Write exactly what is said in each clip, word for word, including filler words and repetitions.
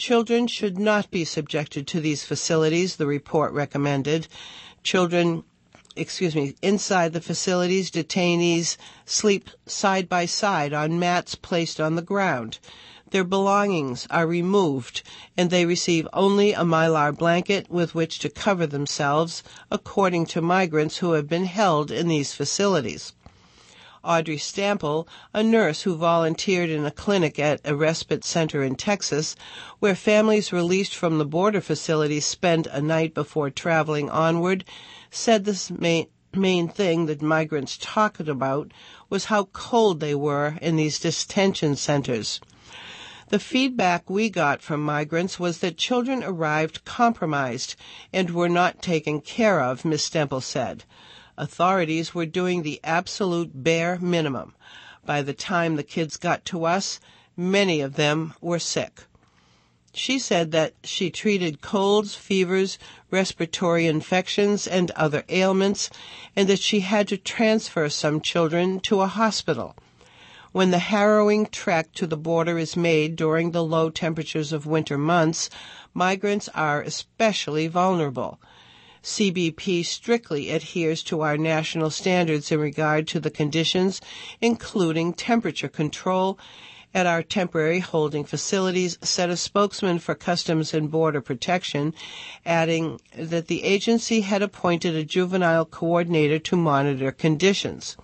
Children should not be subjected to these facilities, the report recommended. Children, excuse me, inside the facilities, detainees sleep side by side on mats placed on the ground. Their belongings are removed, and they receive only a mylar blanket with which to cover themselves, according to migrants who have been held in these facilities. Audrey Stample, a nurse who volunteered in a clinic at a respite center in Texas, where families released from the border facilities spend a night before traveling onward, said this main, main thing that migrants talked about was how cold they were in these detention centers. The feedback we got from migrants was that children arrived compromised and were not taken care of, Miz Stemple said. Authorities were doing the absolute bare minimum. By the time the kids got to us, many of them were sick. She said that she treated colds, fevers, respiratory infections, and other ailments, and that she had to transfer some children to a hospital. When the harrowing trek to the border is made during the low temperatures of winter months, migrants are especially vulnerable. C B P strictly adheres to our national standards in regard to the conditions, including temperature control, at our temporary holding facilities, said a spokesman for Customs and Border Protection, adding that the agency had appointed a juvenile coordinator to monitor conditions.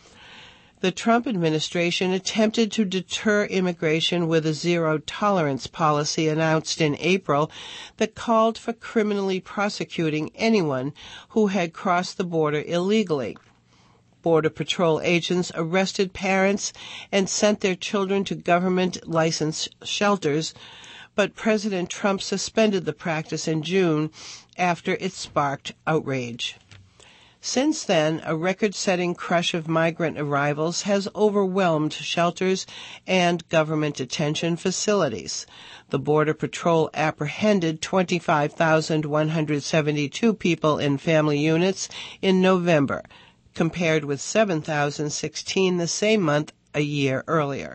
The Trump administration attempted to deter immigration with a zero-tolerance policy announced in April that called for criminally prosecuting anyone who had crossed the border illegally. Border Patrol agents arrested parents and sent their children to government-licensed shelters, but President Trump suspended the practice in June after it sparked outrage. Since then, a record-setting crush of migrant arrivals has overwhelmed shelters and government detention facilities. The Border Patrol apprehended twenty-five thousand one hundred seventy-two people in family units in November, compared with seven thousand sixteen the same month a year earlier.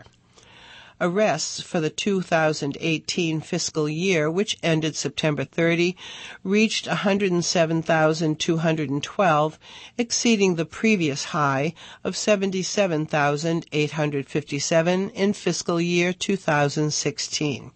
Arrests for the two thousand eighteen fiscal year, which ended September thirtieth, reached one hundred seven thousand two hundred twelve, exceeding the previous high of seventy-seven thousand eight hundred fifty-seven in fiscal year two thousand sixteen.